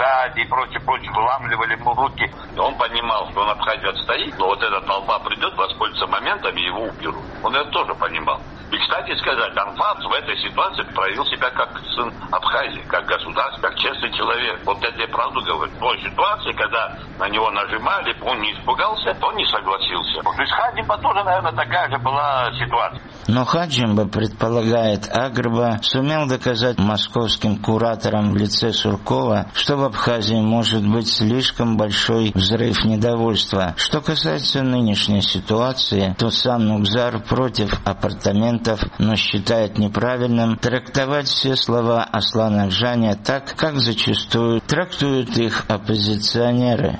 бежать и прочее, выламливали ему руки. Он понимал, что он Абхазию отстоит, но вот эта толпа придет, воспользуется моментом и его уберут. Он это тоже понимал. И, кстати сказать, Анфас в этой ситуации проявил себя как сын Абхазии, как государство, как честный человек. Вот я тебе правду говорю. В той ситуации, когда на него нажимали, он не испугался, он не согласился. То есть Хаджимба тоже, наверное, такая же была ситуация. Но Хаджимба, предполагает Агрба, сумел доказать московским кураторам в лице Суркова, что в Абхазии может быть слишком большой взрыв недовольства. Что касается нынешней ситуации, то сам Нукзар против апартаментов, но считает неправильным трактовать все слова Аслана Акжаня так, как зачастую трактуют их оппозиционеры.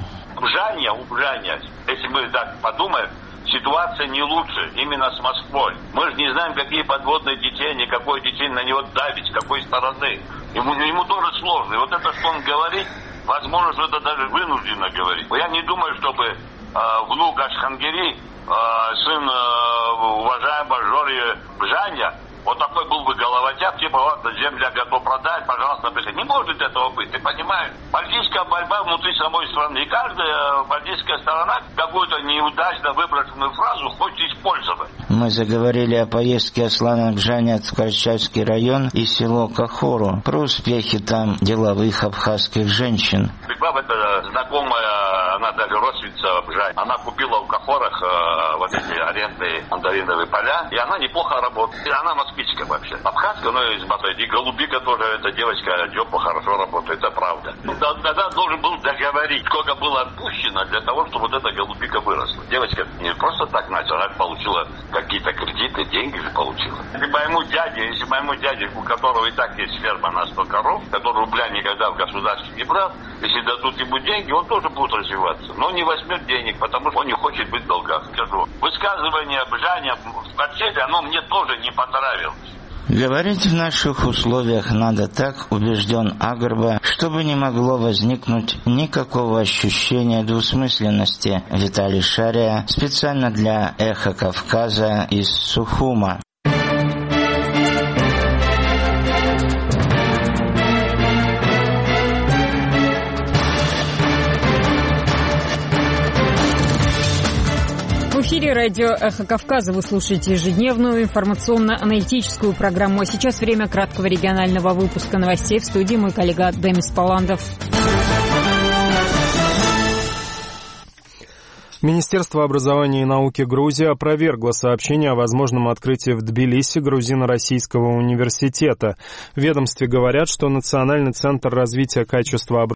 У Бжаня, если мы так подумаем, ситуация не лучше именно с Москвой. Мы же не знаем, какие подводные течения, какое течение на него давить, с какой стороны. Ему тоже сложно. И вот это, что он говорит, возможно, что это даже вынужденно говорить. Я не думаю, чтобы внук Ашхангери, сын уважаемого Жори Бжаня, вот такой был бы головотяп, типа, ладно, земля готов продать, пожалуйста, приходи. Не может этого быть, ты понимаешь? Политическая борьба внутри самой страны. И каждая политическая сторона какую-то неудачно выброшенную фразу хочет использовать. Мы заговорили о поездке Аслана Акжаня в Карачаевский район и село Кахору, про успехи там деловых абхазских женщин. Баба, это знакомая, она даже родственница Бжаня. Она купила в Кахорах вот эти арендные мандариновые поля, и она неплохо работает. И она москвичка вообще. Абхазка, ну и Голубика тоже, эта девочка Джопа хорошо работает, это правда. Тогда должен был договорить, сколько было отпущено для того, чтобы вот эта Голубика выросла. Девочка не просто так начала, она получила какие-то кредиты, деньги же получила. Если моему дяде, у которого и так есть ферма на 100 коров, который рубля никогда в государстве не брал, если дадут ему деньги, он тоже будет развиваться. Но не возьмет денег, потому что он не хочет быть в долгах. Скажу, высказывание Бжаня в Карачаеве, оно мне тоже не понравилось. Говорить в наших условиях надо так, убежден Агрба, чтобы не могло возникнуть никакого ощущения двусмысленности. Виталий Шария, специально для «Эхо Кавказа» из Сухума. В эфире радио «Эхо Кавказа». Вы слушаете ежедневную информационно-аналитическую программу. А сейчас время краткого регионального выпуска новостей. В студии мой коллега Демис Паландов. Министерство образования и науки Грузии опровергло сообщение о возможном открытии в Тбилиси грузино-российского университета. В ведомстве говорят, что Национальный центр развития качества образования